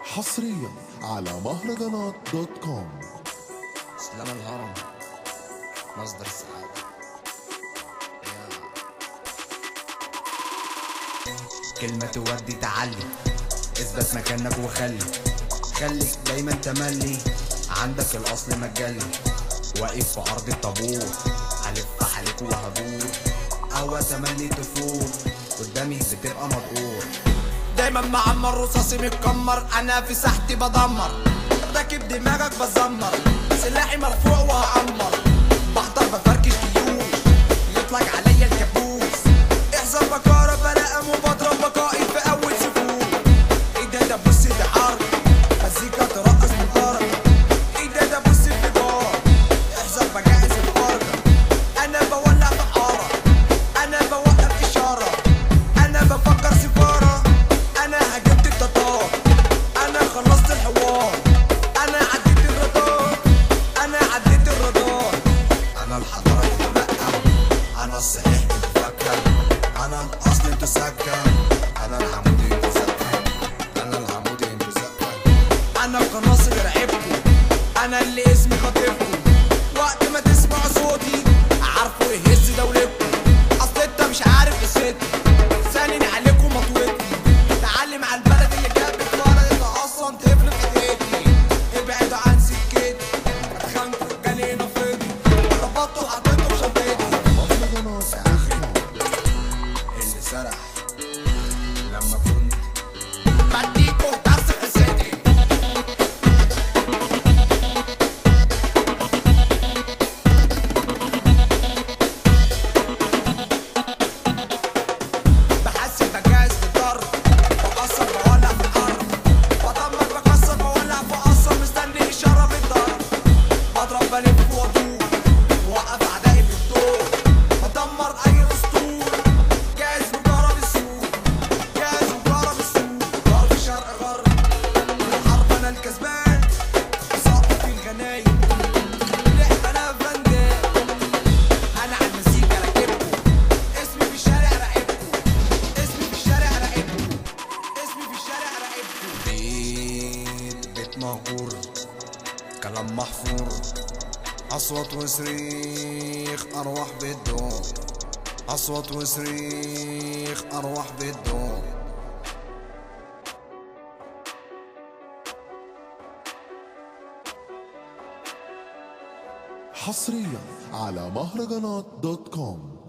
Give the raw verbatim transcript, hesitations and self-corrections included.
حصريا على مهرجانات دوت كوم. اسلام الهرم مصدر السعادة. كلمة تودي تعلي، اثبت مكانك وخلي خليك دايما تملي، عندك الاصل مجلي، واقف في ارض الطابور، هلف عليك وهدور، قهوة تملي تفور، قدامي بتبقى مدقور، دايما معمر رصاصي متكمر، انا في ساحتي بدمر، راكب دماغك بزمر، سلاحي مرفوع وهعمر، بحضر بفركش ديون، يطلق عليا الكابوس، احذر بكارة بلقم وبضرب بقائي في اول سفوف، ايه ده ده بص ده عرض، مزيكا ترقص من طرف، ايه ده ده بص الفجار، احذر بجهز الفرجة، انا بولع في حارة، انا بوقف اشارة، انا بفكر سفارة، انا هجبت التتار، انا خلصت الحوار، انا عديت الرادار، انا عديت الرادار، انا الحضارة المتبقى، انا الصحيح المفكر، انا الاصل انتو سكر، انا العمود انتو سكر، انا العمود انتو سكر، انا القناص اللي رعبكم، انا اللي اسمي خاطفكم، وقت ما تسمعوا صوتي عارفوا يهز دولتكم، اصل انت مش عارف قصتي، سانن عليكم مطوتي، تعلم على البلد اللي جابت ورا انت اصلا تفرق ايديتي، ابعدوا عن سكتي، اتخانقوا جالي نفضي، ربطوا وحطيته في شنطتي، مهرجانات يا اخي اللي سرح لما كنت بديكوا درس قصتي. بحسب بجهز للضرب، بكسر بولع في الارض، بدمر بكسر بولع بقصر، مستني اشاره بالضرب، بضرب بلف وادور، بوقف اعدائي في الدور، بدمر اي اسطول، جاهز مجرب السوق، جاهز مجرب السوق، غرب شرق غرب، الحرب انا الكسبان، سقط في الغنايم، لعب انا فندان، انا على المزيكا راكبكم، اسمي في الشارع راقبكم، اسمي في الشارع راقبكم، اسمي في الشارع راقبكم، بيت بيت مهجور، كلام محفور، أصوات وصريخ أرواح بتدور، أصوات وصريخ أرواح بتدور. حصريا على مهرجانات دوت كوم.